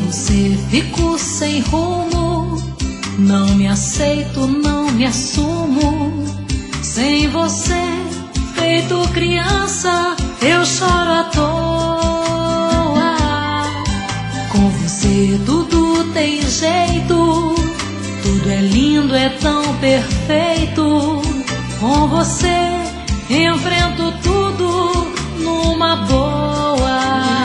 você fico sem rumo, não me aceito, não me assumo. Sem você, feito criança, eu choro à toa. Com você tudo tem jeito, tudo é lindo, é tão perfeito. Com você enfrento tudo numa boa.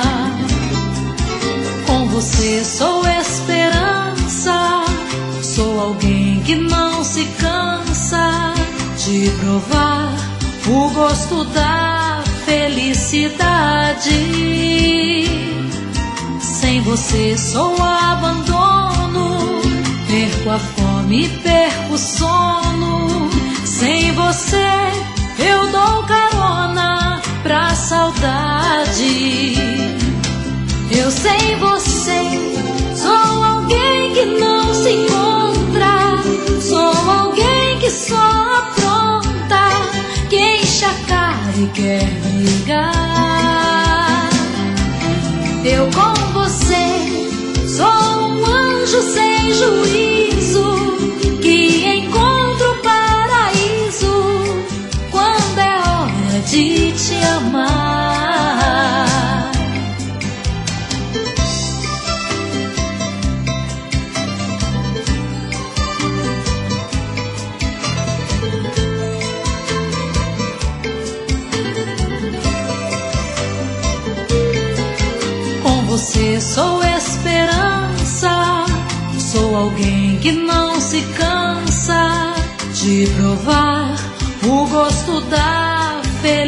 Com você sou esperança, sou alguém que não se cansa de provar o gosto da felicidade. Sem você sou abandono, perco a fome, perco o sono. Sem você eu dou carona pra saudade. Eu sem você sou alguém que não se encontra, sou alguém que só apronta, que enche a cara e quer brigar. Eu com você sou um anjo sem juízo, que encontra o paraíso quando é hora de te amar. Você sou esperança, sou alguém que não se cansa de provar o gosto da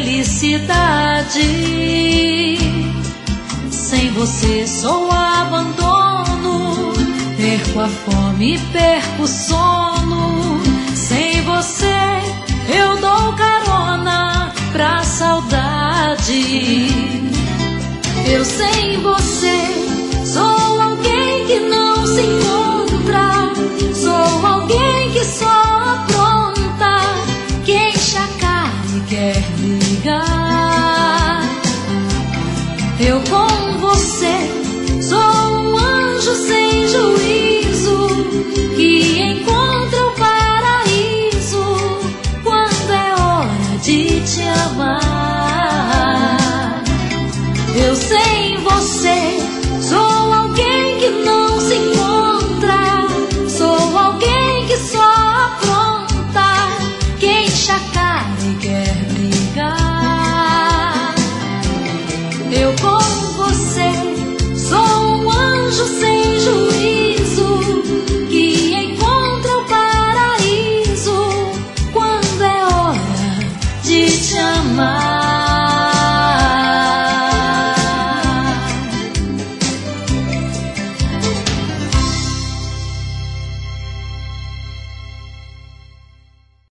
felicidade. Sem você sou abandono, perco a fome, perco o sono. Sem você eu dou carona pra saudade. Eu sem você